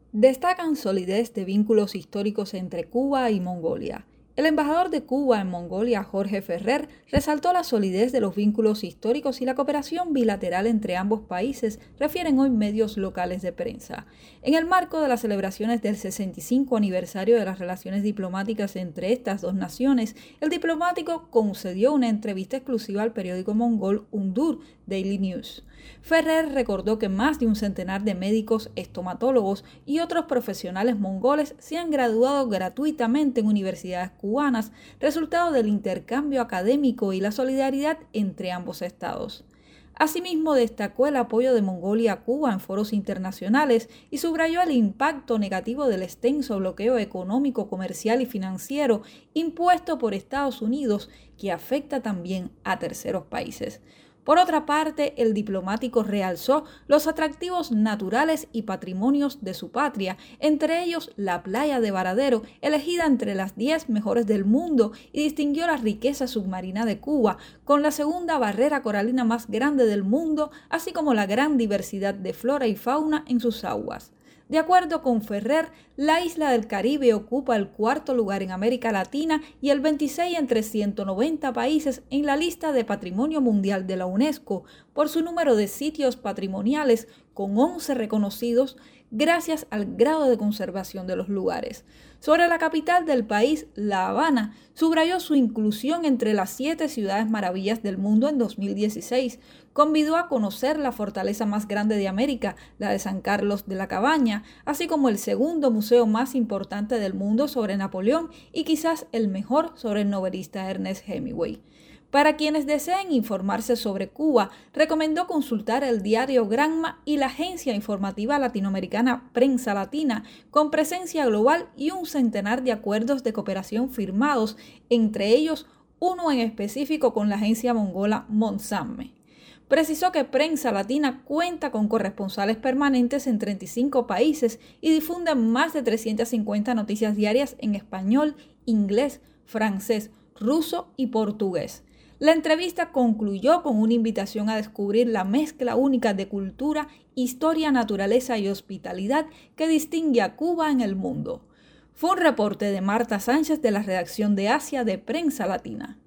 Destacan solidez de vínculos históricos entre Cuba y Mongolia. El embajador de Cuba en Mongolia, Jorge Ferrer, resaltó la solidez de los vínculos históricos y la cooperación bilateral entre ambos países, refieren hoy medios locales de prensa. En el marco de las celebraciones del 65 aniversario de las relaciones diplomáticas entre estas dos naciones, el diplomático concedió una entrevista exclusiva al periódico mongol Undur Daily News. Ferrer recordó que más de un centenar de médicos, estomatólogos y otros profesionales mongoles se han graduado gratuitamente en universidades cubanas, resultado del intercambio académico y la solidaridad entre ambos estados. Asimismo, destacó el apoyo de Mongolia a Cuba en foros internacionales y subrayó el impacto negativo del extenso bloqueo económico, comercial y financiero impuesto por Estados Unidos, que afecta también a terceros países. Por otra parte, el diplomático realzó los atractivos naturales y patrimonios de su patria, entre ellos la playa de Varadero, elegida entre las 10 mejores del mundo, y distinguió la riqueza submarina de Cuba, con la segunda barrera coralina más grande del mundo, así como la gran diversidad de flora y fauna en sus aguas. De acuerdo con Ferrer, la isla del Caribe ocupa el cuarto lugar en América Latina y el 26 entre 190 países en la lista de Patrimonio Mundial de la UNESCO por su número de sitios patrimoniales, con 11 reconocidos gracias al grado de conservación de los lugares. Sobre la capital del país, La Habana, subrayó su inclusión entre las 7 ciudades maravillas del mundo en 2016. Convidó a conocer la fortaleza más grande de América, la de San Carlos de la Cabaña, así como el segundo museo más importante del mundo sobre Napoleón y quizás el mejor sobre el novelista Ernest Hemingway. Para quienes deseen informarse sobre Cuba, recomendó consultar el diario Granma y la agencia informativa latinoamericana Prensa Latina, con presencia global y un centenar de acuerdos de cooperación firmados, entre ellos uno en específico con la agencia mongola Monsamme. Precisó que Prensa Latina cuenta con corresponsales permanentes en 35 países y difunde más de 350 noticias diarias en español, inglés, francés, ruso y portugués. La entrevista concluyó con una invitación a descubrir la mezcla única de cultura, historia, naturaleza y hospitalidad que distingue a Cuba en el mundo. Fue un reporte de Marta Sánchez de la redacción de Asia de Prensa Latina.